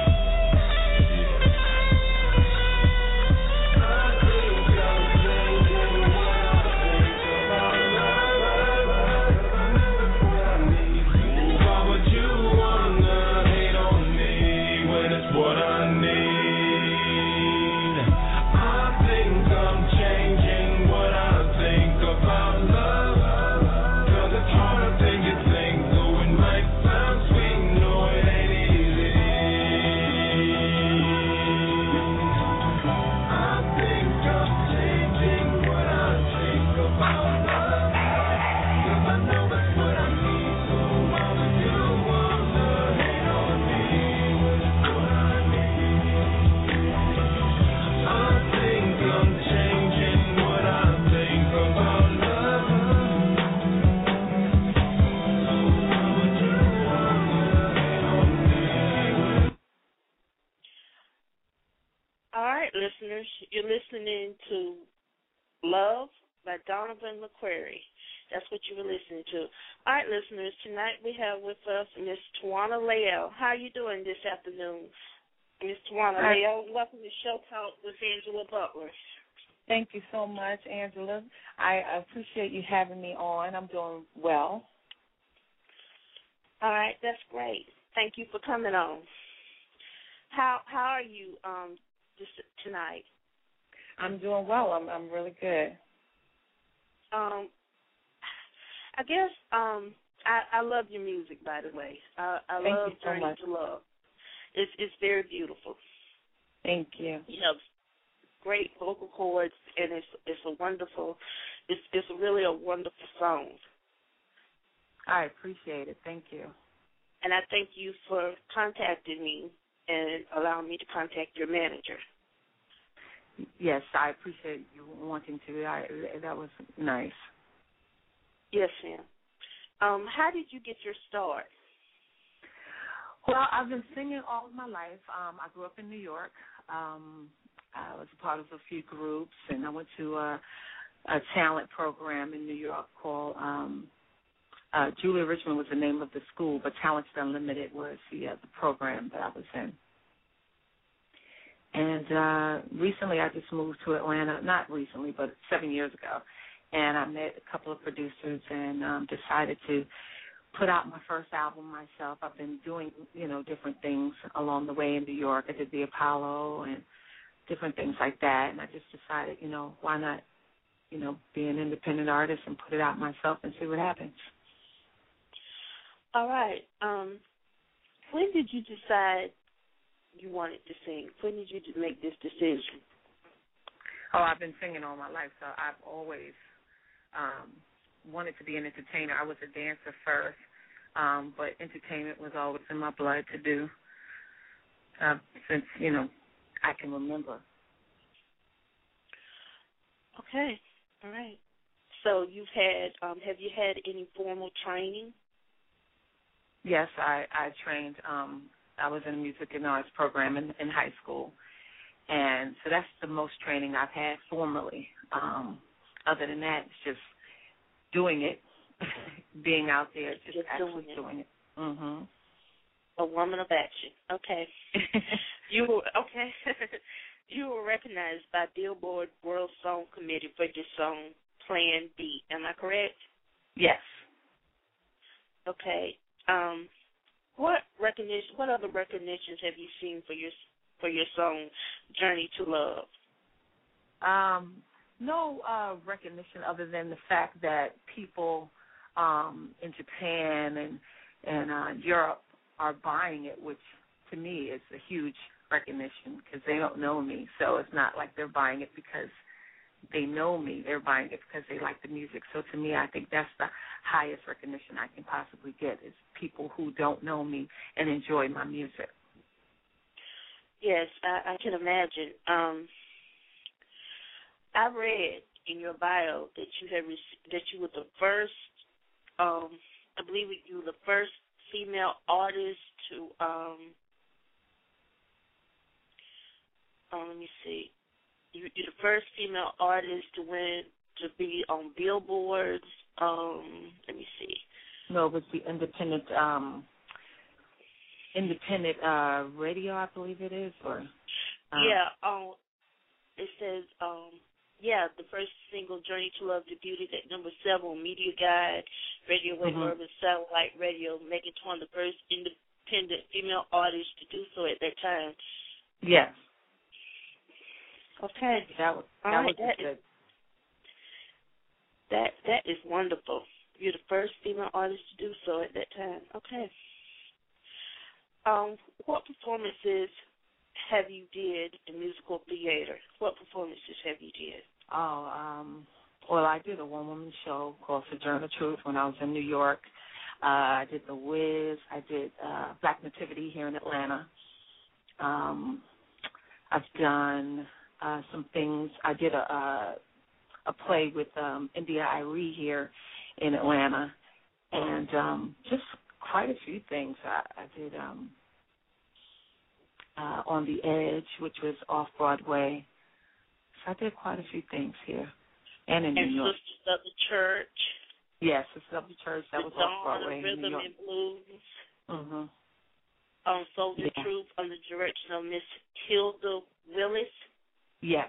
Listeners, you're listening to Love by Donovan McQuarrie. That's what you were listening to. All right, listeners, tonight we have with us Miss Tawana Lael. How are you doing this afternoon? Miss Tawana Lael, welcome to Show Talk with Angela Butler. Thank you so much, Angela. I appreciate you having me on. I'm doing well. All right, that's great. Thank you for coming on. How are you tonight? I'm doing well. I'm really good. I guess I love your music, by the way. I love Journey to Love. It's very beautiful. Thank you. You have great vocal cords, and it's a wonderful. It's really a wonderful song. I appreciate it. Thank you. And I thank you for contacting me and allowing me to contact your manager. Yes, I appreciate you wanting to. That was nice. Yes, ma'am. How did you get your start? Well, I've been singing all of my life. I grew up in New York. I was a part of a few groups, and I went to a talent program in New York called Julia Richmond was the name of the school, but Talents Unlimited was the program that I was in. And recently I just moved to Atlanta, not recently, but 7 years ago, and I met a couple of producers and decided to put out my first album myself. I've been doing, different things along the way in New York. I did the Apollo and different things like that, and I just decided, why not, be an independent artist and put it out myself and see what happens. All right. When did you decide you wanted to sing? When did you make this decision? Oh, I've been singing all my life, so I've always wanted to be an entertainer. I was a dancer first, but entertainment was always in my blood to do since, I can remember. Okay. All right. So you've had, have you had any formal training? Yes, I trained. I was in a music and arts program in high school, and so that's the most training I've had formally. Other than that, it's just doing it, being out there, just actually doing it. Mm-hmm. A woman of action. Okay. You were recognized by Billboard World Song Committee for your song Plan B. Am I correct? Yes. Okay. What other recognitions have you seen for your song Journey to Love? No recognition other than the fact that people in Japan and Europe are buying it, which to me is a huge recognition because they don't know me. So it's not like they're buying it because they know me. They're buying it because they like the music. So to me, I think that's the highest recognition I can possibly get is people who don't know me and enjoy my music. Yes, I can imagine. I read in your bio that you were the first I believe you were the first female artist to, let me see. You're the first female artist to be on billboards. Let me see. No, it was the independent radio, I believe it is, or it says the first single, Journey to Love debuted at number 7 on Media Guide, Radio Wave Urban Satellite Radio, making one of the first independent female artists to do so at that time. Yes. Okay. That was good. That is wonderful. You're the first female artist to do so at that time. Okay. What performances have you did in musical theater? What performances have you did? Well, I did a one-woman show called Sojourner Truth when I was in New York. I did The Wiz. I did Black Nativity here in Atlanta. I've done some things. I did a play with India Irie here in Atlanta, and just quite a few things. I did On the Edge, which was off Broadway. So I did quite a few things here and in New York. Sisters of the Church. Yes, Sisters of the Church. That was off Broadway in New York. Rhythm and Blues. Mm-hmm. On Soldier Truth under the direction of Miss Hilda Willis. Yes.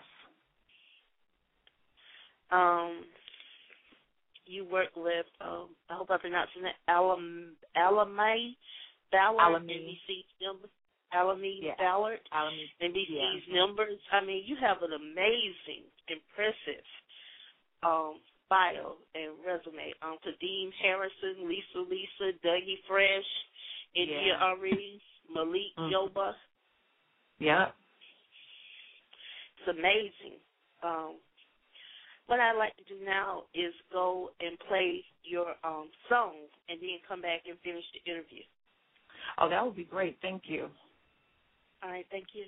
You work with, I hope I'm pronouncing it, Alameda Ballard, NBC's numbers. Alameda Ballard, NBC's numbers. I mean, you have an amazing, impressive bio and resume. Kadeem Harrison, Lisa, Dougie Fresh, India Ari, Malik Yoba. Yeah. It's amazing. What I'd like to do now is go and play your song and then come back and finish the interview. Oh, that would be great. Thank you. All right, thank you.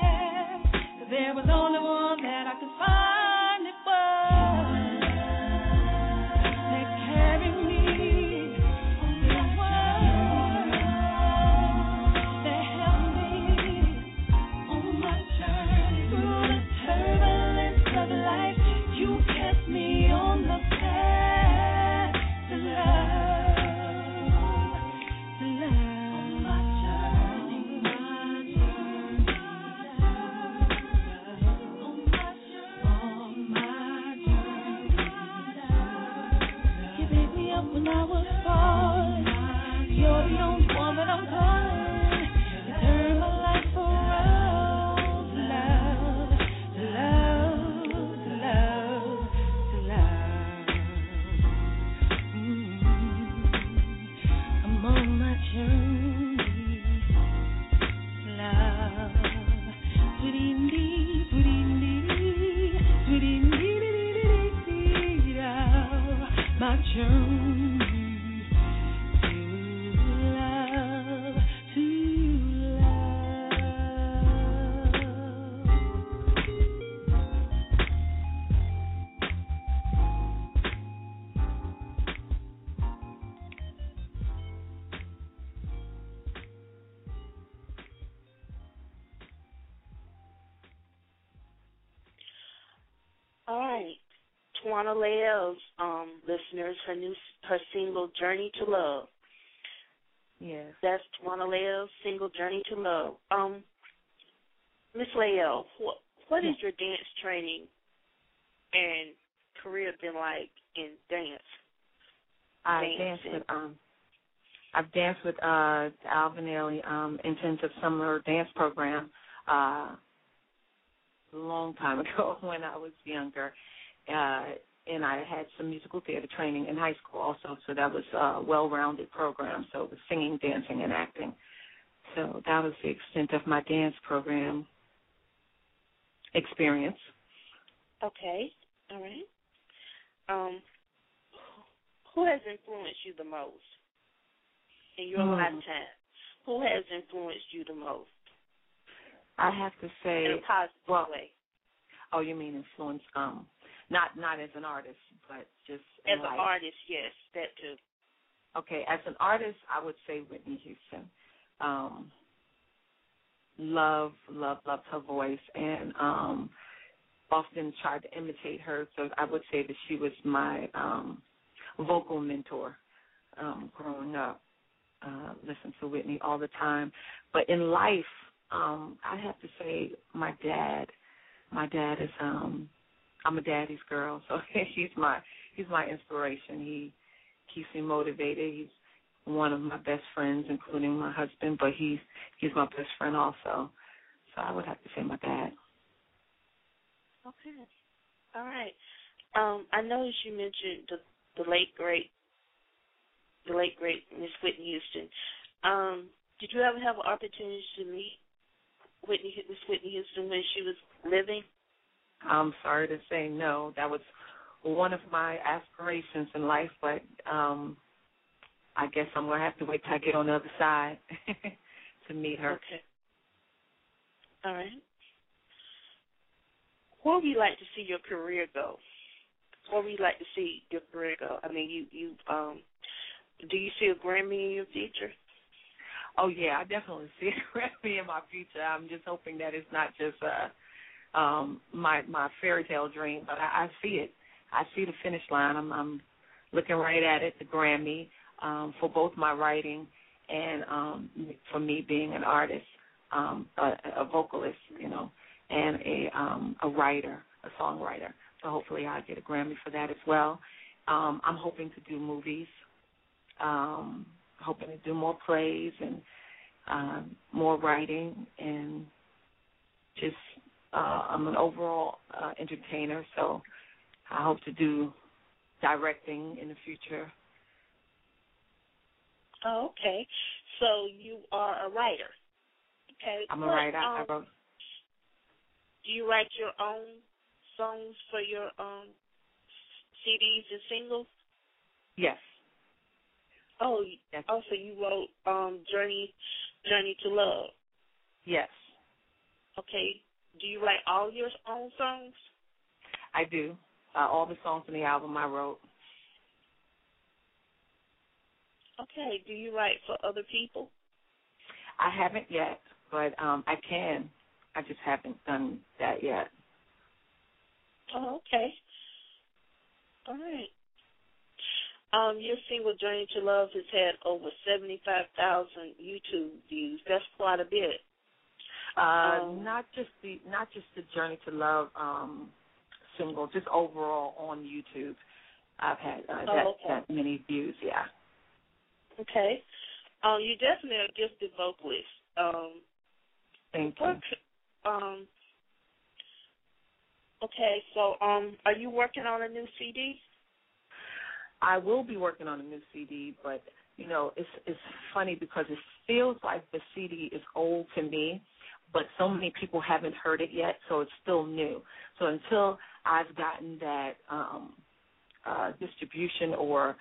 There was only one that I could find. It was Tawana Lael's listeners, her single "Journey to Love." Yes. That's Tawana Lael's single "Journey to Love." Miss Lael, what is your dance training and career been like in dance? I've danced with Alvin Ailey Intensive Summer Dance Program a long time ago when I was younger, and I had some musical theater training in high school also, so that was a well-rounded program, so it was singing, dancing, and acting. So that was the extent of my dance program experience. Okay, all right. Who has influenced you the most in your lifetime? Who has influenced you the most? I have to say, in a positive way. Oh, you mean influence? Not as an artist, but just as an artist. Yes, that too. Okay, as an artist, I would say Whitney Houston. Love her voice, and often tried to imitate her. So I would say that she was my vocal mentor growing up. Listened to Whitney all the time. But in life, I have to say my dad. My dad is I'm a daddy's girl, so he's my inspiration. He keeps me motivated. He's one of my best friends, including my husband, but he's my best friend also. So I would have to say my dad. Okay. All right. I noticed you mentioned the late great Miss Whitney Houston. Did you ever have an opportunity to meet Miss Whitney Houston when she was living? I'm sorry to say no. That was one of my aspirations in life, but I guess I'm going to have to wait till I get on the other side to meet her. Okay. All right. Where would you like to see your career go? Where would you like to see your career go? I mean, you do you see a Grammy in your future? Oh, yeah, I definitely see a Grammy in my future. I'm just hoping that it's not just my fairy tale dream, but I see it. I see the finish line. I'm looking right at it, the Grammy, for both my writing and for me being an artist, a vocalist, and a writer, a songwriter. So hopefully I'll get a Grammy for that as well. I'm hoping to do movies, hoping to do more plays and more writing, and just I'm an overall entertainer, so I hope to do directing in the future. Oh, okay. So you are a writer. Okay. I'm a writer. I wrote. Do you write your own songs for your CDs and singles? Yes. Oh, yes. Also you wrote Journey to Love. Yes. Okay. Do you write all your own songs? I do. All the songs in the album I wrote. Okay. Do you write for other people? I haven't yet, but I can. I just haven't done that yet. Oh, okay. All right. Your single Journey to Love has had over 75,000 YouTube views. That's quite a bit. Not just the Journey to Love single, just overall on YouTube. I've had that many views. Yeah. Okay. You're definitely a gifted vocalist. Thank you. Okay, so are you working on a new CD? I will be working on a new CD, but it's funny because it feels like the CD is old to me, but so many people haven't heard it yet, so it's still new. So until I've gotten that distribution or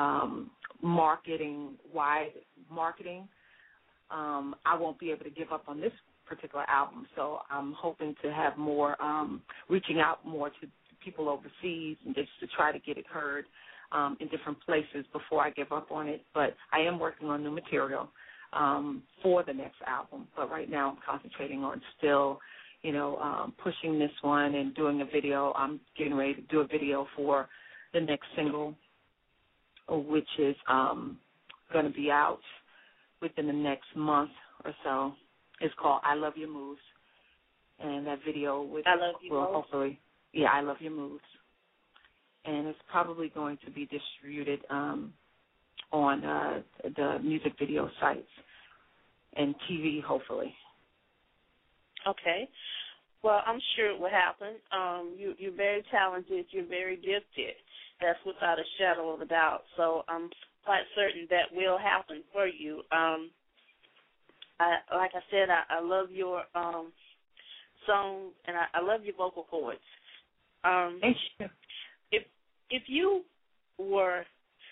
wide marketing, I won't be able to give up on this particular album. So I'm hoping to have more, reaching out more to people overseas and just to try to get it heard in different places before I give up on it. But I am working on new material for the next album. But right now I'm concentrating on still, pushing this one and doing a video. I'm getting ready to do a video for the next single, which is going to be out within the next month or so. It's called I Love Your Moves. And that video will hopefully, I Love Your Moves. And it's probably going to be distributed on the music video sites and TV, hopefully. Okay. Well, I'm sure it will happen. You're very talented. You're very gifted. That's without a shadow of a doubt. So I'm quite certain that will happen for you. Like I said, I love your songs, and I love your vocal cords. Thank you. If you were,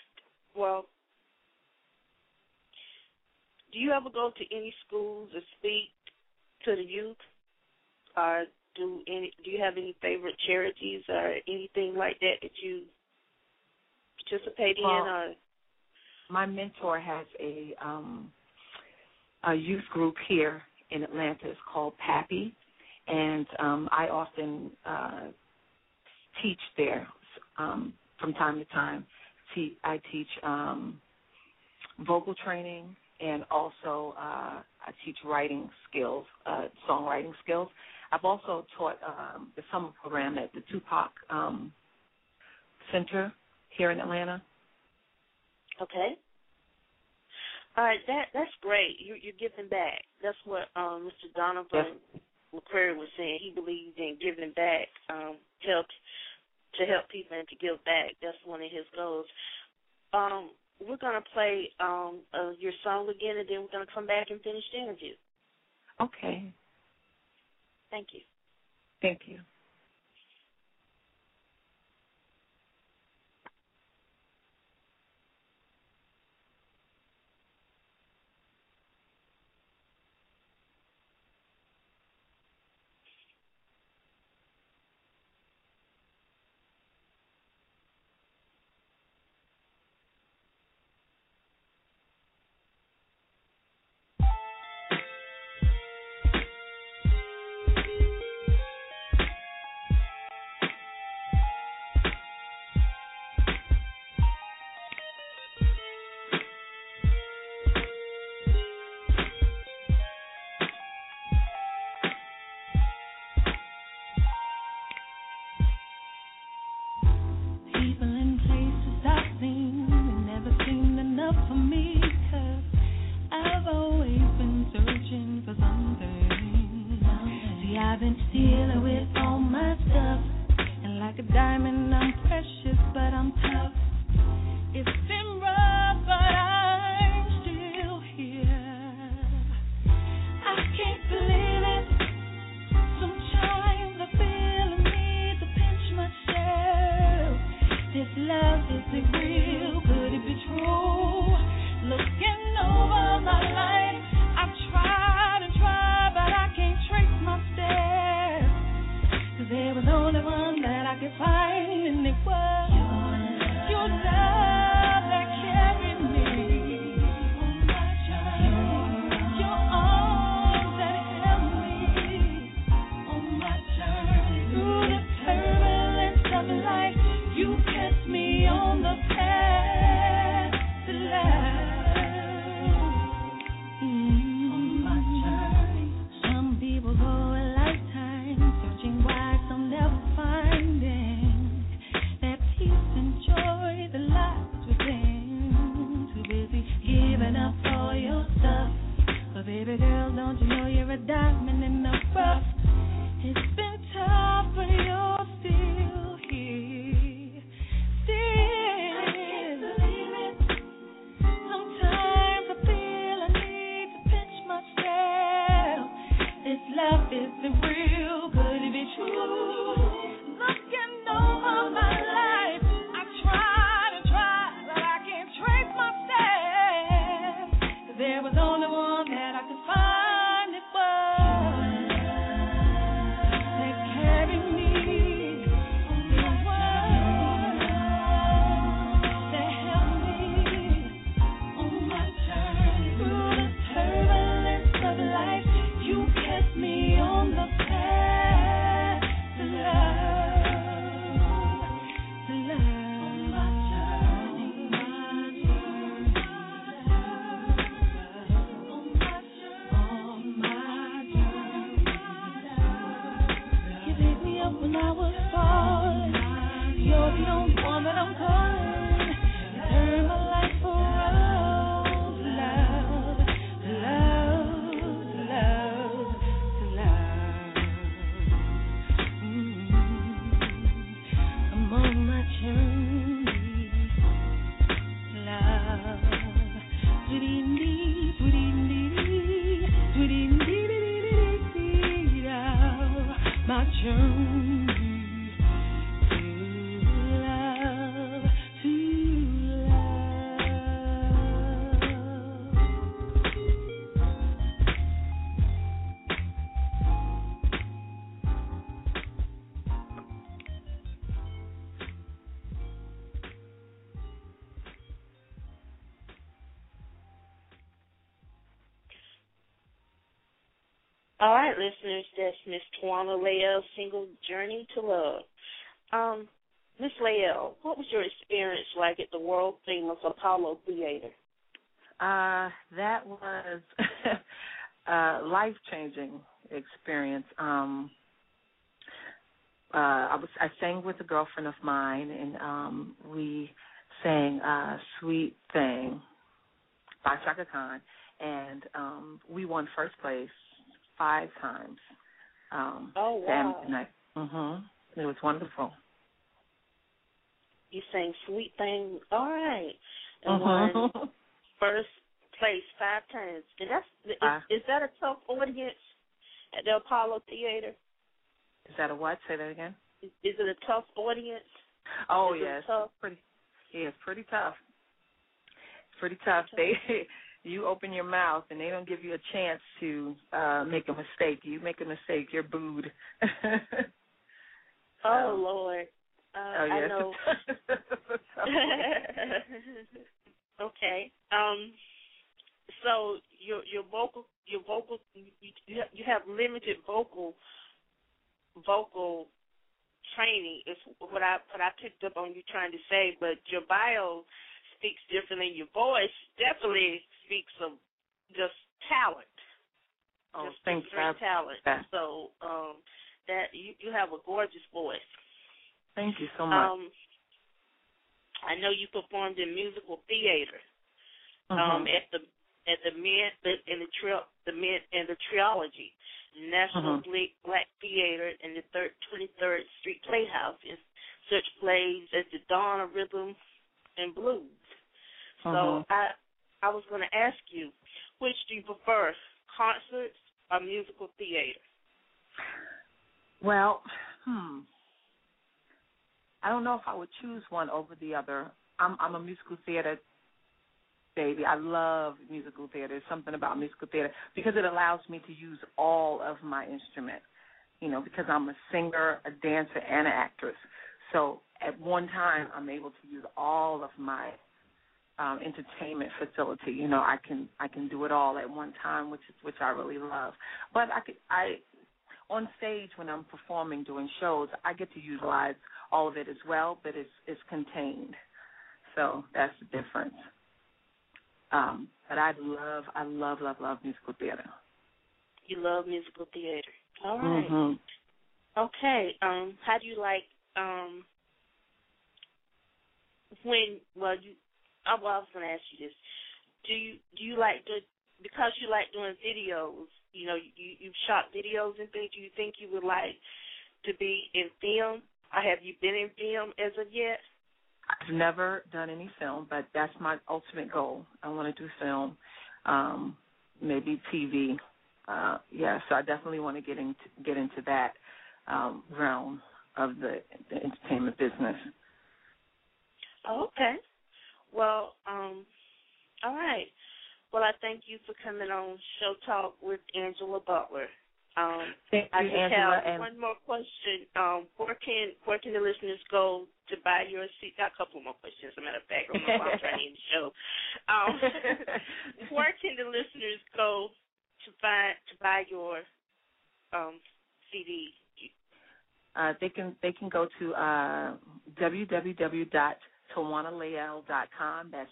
do you ever go to any schools or speak to the youth? Or do you have any favorite charities or anything like that you participate in? Or my mentor has a youth group here in Atlanta. It's called PAPI, and I often teach there from time to time. I teach vocal training, and also I teach writing skills, songwriting skills. I've also taught the summer program at the Tupac Center here in Atlanta. Okay. All right, that's great. You're giving back. That's what Mr. Donovan McCrary was saying. He believes in giving back, to help people and to give back. That's one of his goals. We're going to play your song again, and then we're going to come back and finish the interview. Okay. Thank you. Thank you. Me on the path. when I was falling. You're the only one that I'm calling. You turn my life around. Love, love, love, love. I'm on my journey. Love. My journey to love, to All right, listeners, that's Miss Tawana Lael, single Journey to Love. Miss Lael, what was your experience like at the world famous Apollo Theater? That was a life-changing experience. I sang with a girlfriend of mine, and we sang "Sweet Thing" by Chaka Khan, and we won first place 5 times. Oh, wow. It was wonderful. You sang "Sweet Thing," all right, and won first place 5 times. And is that a tough audience at the Apollo Theater? Is that a what? Say that again. Is it a tough audience? Oh, yes. It's pretty tough. Pretty tough. You open your mouth and they don't give you a chance to make a mistake. You make a mistake, you're booed. Oh, Lord. Oh, yes. I know. Okay. So your vocal you have limited vocal training is what I picked up on you trying to say, but your bio speaks differently. Your voice definitely speaks of just talent. Oh, just thank you. Talent. So that you have a gorgeous voice. Thank you so much. I know you performed in musical theater at the Mint and the Trilogy, National Black Theater, and the 23rd Street Playhouse in such plays as The Dawn of Rhythm and Blues. So I was going to ask you, which do you prefer, concerts or musical theater? Well, I don't know if I would choose one over the other. I'm a musical theater baby. I love musical theater. There's something about musical theater because it allows me to use all of my instruments, because I'm a singer, a dancer, and an actress. So at one time, I'm able to use all of my entertainment facility. I can do it all at one time, which I really love. But I on stage when I'm performing, doing shows, I get to utilize all of it as well, but it's contained. So that's the difference. But I love musical theater. You love musical theater. All right. Okay. How do you like I was going to ask you this. Do you like because you like doing videos, you've shot videos and things, do you think you would like to be in film? Or have you been in film as of yet? I've never done any film, but that's my ultimate goal. I want to do film, maybe TV. So I definitely want to get into that realm of the entertainment business. Okay. Well, all right. Well, I thank you for coming on Show Talk with Angela Butler. Thank you, Angela. I have one more question. Where can the listeners go to buy your CD? Got a couple more questions. As a matter of fact, I'm trying to end the show. Where can the listeners go to buy your CD? They can go to www.tawanalael.com. That's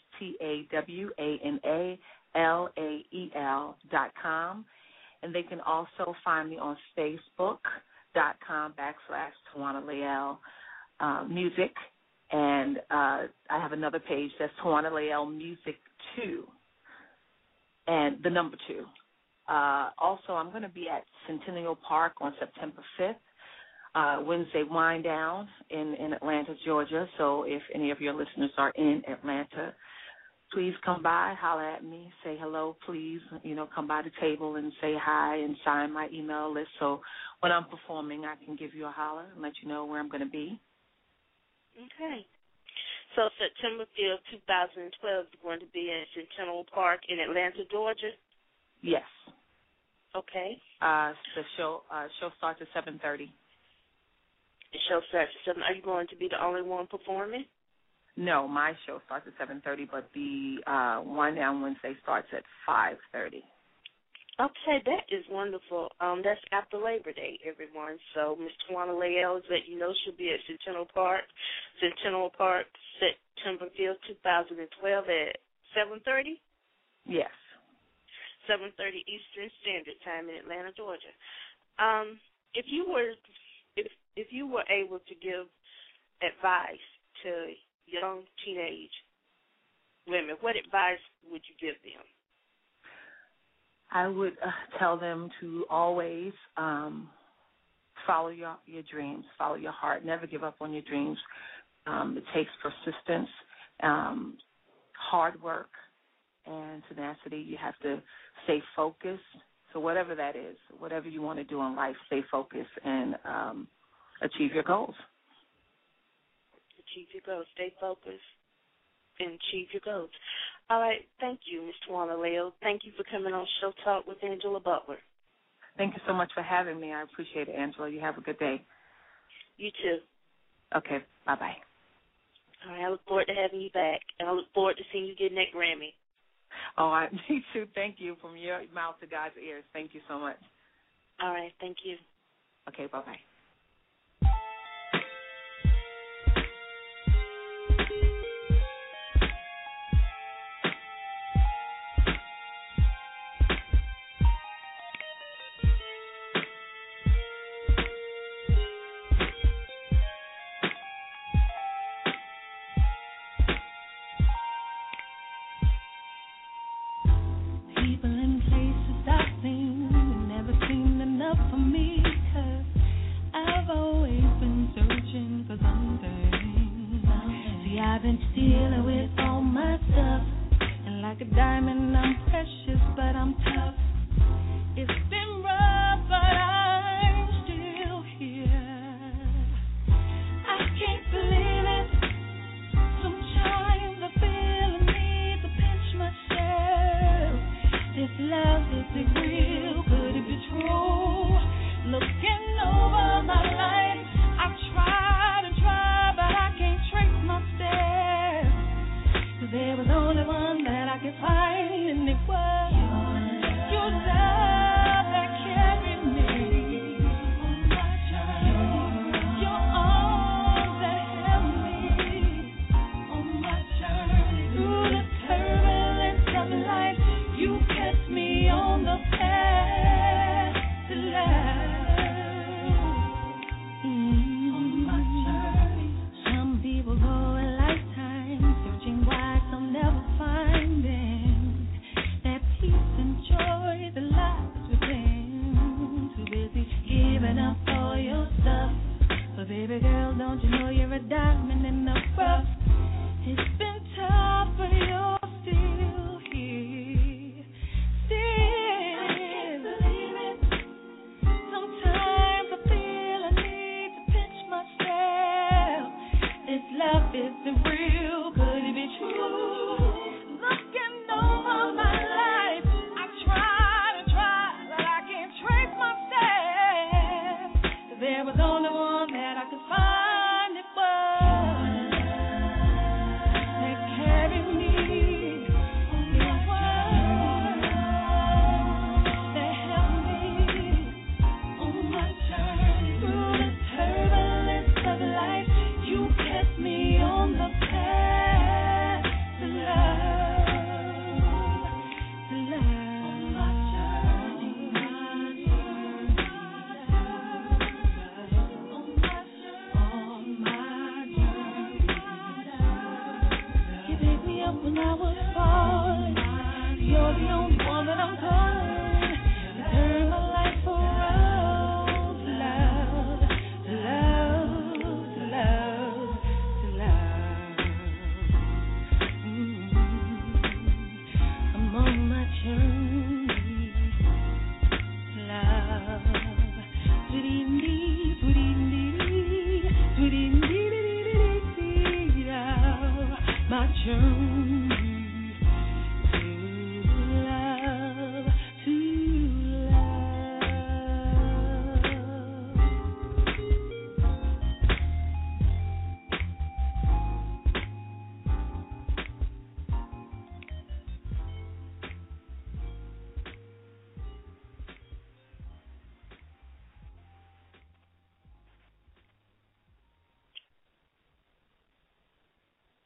TAWANALAEL.com. And they can also find me on Facebook. Facebook.com/Tawana Lael Music. And I have another page that's Tawana Lael Music 2, and the number 2. Also, I'm going to be at Centennial Park on September 5th, Wednesday Wind Down in Atlanta, Georgia. So if any of your listeners are in Atlanta, please come by, holler at me, say hello, please. Come by the table and say hi and sign my email list. So when I'm performing, I can give you a holler and let you know where I'm going to be. Okay. So September 5th, 2012 is going to be at Centennial Park in Atlanta, Georgia? Yes. Okay. The show starts at 7:30. The show starts at 7. Are you going to be the only one performing? No, my show starts at 7:30, but the Wind Down Wednesday starts at 5:30. Okay, that is wonderful. That's after Labor Day, everyone. So Ms. Tawana Lael is letting you know she'll be at Centennial Park, September 5th, 2012 at 7:30? Yes. 7:30 Eastern Standard Time in Atlanta, Georgia. If you were able to give advice to young teenage women, what advice would you give them? I would tell them to always follow your dreams, follow your heart. Never give up on your dreams. It takes persistence, hard work, and tenacity. You have to stay focused. So whatever that is, whatever you want to do in life, stay focused and achieve your goals. Achieve your goals. Stay focused and achieve your goals. All right. Thank you, Ms. Tawana Lael. Thank you for coming on Show Talk with Angela Butler. Thank you so much for having me. I appreciate it, Angela. You have a good day. You too. Okay. Bye-bye. All right. I look forward to having you back, and I look forward to seeing you get that Grammy. Oh, me too. Thank you. From your mouth to God's ears. Thank you so much. All right. Thank you. Okay. Bye-bye. People in places I've seen, it never seemed enough for me, 'cause I've always been searching for something. See, I've been dealing with all my stuff, and like a diamond I'm precious, but I'm tough. It's been rough, but I'm still here. I can't believe it. Sometimes I feel I need to pinch myself. This love, is it real? Could it be true? Looking over my life, I've tried and tried, but I can't trace my steps. 'Cause there was only one that I could find, and it was your love that carried me on my journey. Your arms that held me on my journey. Through the turbulence of life, you kept me on the path to love. On my journey. Some people go a lifetime searching why some never finding that peace and joy that lies within. Too busy giving up all your stuff. But baby girl, don't you know you're a diamond in the rough? It's been tough, but you're still here. Still. I can't believe it. Sometimes I feel I need to pinch myself. This love isn't real. Could it be true? Looking over my life, I tried and tried, but I can't trace my steps. 'Cause there was only one that I could find. It was that carried me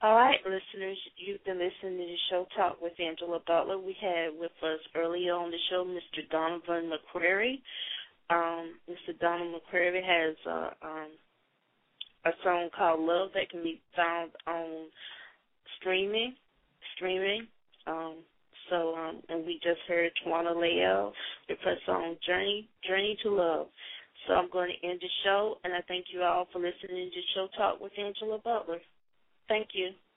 All right, listeners, you've been listening to the Show Talk with Angela Butler. We had with us earlier on the show Mr. Donovan McCrary. Mr. Donovan McCrary has a song called Love that can be found on streaming. And we just heard Tawana Lael with her song Journey to Love. So I'm going to end the show, and I thank you all for listening to Show Talk with Angela Butler. Thank you.